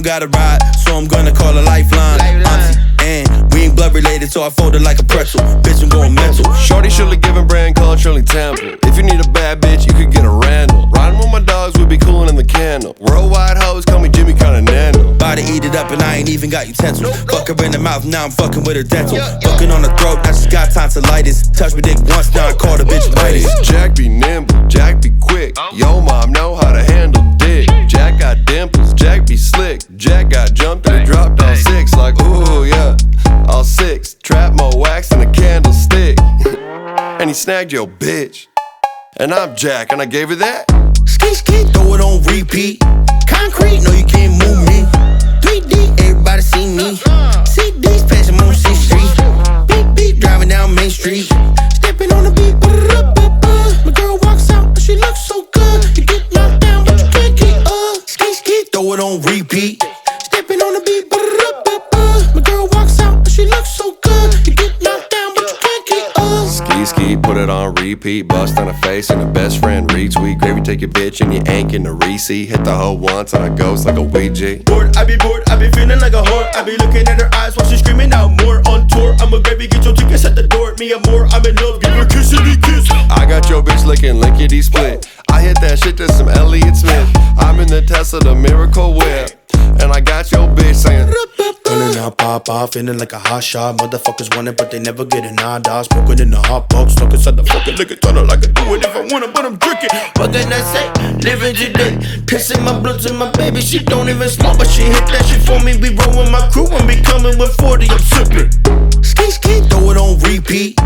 got a ride, so I'm gonna call a lifeline. Auntie, and we ain't blood related, so I fold it like a pretzel. Bitch, I'm going mental. Shorty Shirley giving brand color Shirley Temple. If you need a bad bitch, you could get a Randall. Riding with my dogs, we be coolin' in the candle. Worldwide hoes call me Jimmy Continental. About to eat it up and I ain't even got utensils. Fuck her in the mouth, now I'm fucking with her dental. Fucking on the throat, now she's got tonsillitis. Touch me dick once, now I call the bitch Midas. Jack be nimble, Jack be quick. Yo mom know how to handle dick. Jack got dimples, Jack be slick. Jack got jumped and dropped all six. Like ooh yeah, all six. Trap more wax than a candlestick. And he snagged your bitch. And I'm Jack and I gave her that. Ski ski, throw it on repeat. Concrete, no you can't move me. 3D, everybody see me. CDs, passing on 6th Street. Beep beep, driving down Main Street. Stepping on the beat, my girl walks out, and she looks so good. You get knocked down, but you can't keep up. Ski ski, throw it on repeat. Stepping on the beat, my girl walks out, and she looks so good. You get knocked down, but you can't keep up. Ski ski, put it on repeat. Bust on her face and her best friend retweet. Gravy take your bitch and you ain't in the receipt. Hit the hoe once and I ghost like a Ouija. Bored, I be feeling like a whore. I be looking at her eyes while she screaming out more. On tour, I'm a gravy, get your tickets at the door. Me and more, I'm in love, give her a kissity kiss. I got your bitch licking lickety split. I hit that shit to some Elliott Smith. I'm in the Tesla, the Miracle Whip. And I got your bitch saying Running out, pop off, feeling like a hot shot. Motherfuckers want it, but they never get it. Nada, smoking in the hot box, stuck inside the fucking liquor tunnel. Like I do it if I want it, but I'm drinking. What can I say? Living today, pissing my blood to my baby. She don't even smoke, but she hit that shit for me. We roll with my crew and we coming with 40. I'm sipping. Ski ski, throw it on repeat.